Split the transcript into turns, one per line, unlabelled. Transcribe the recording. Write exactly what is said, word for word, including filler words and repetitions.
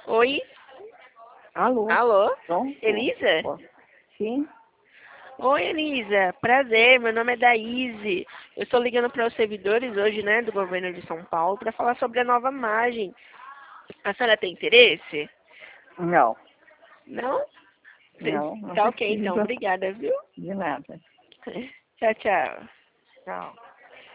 Oi?
Alô?
Alô?
Som?
Elisa?
Sim?
Oi, Elisa. Prazer, meu nome é Daíse. Eu estou ligando para os servidores hoje, né, do governo de São Paulo para falar sobre a nova margem. A senhora tem interesse?
Não.
Não?
Não, não
Tá ok, então.
precisa
Obrigada, viu?
de nada.
Tchau, tchau.
Tchau.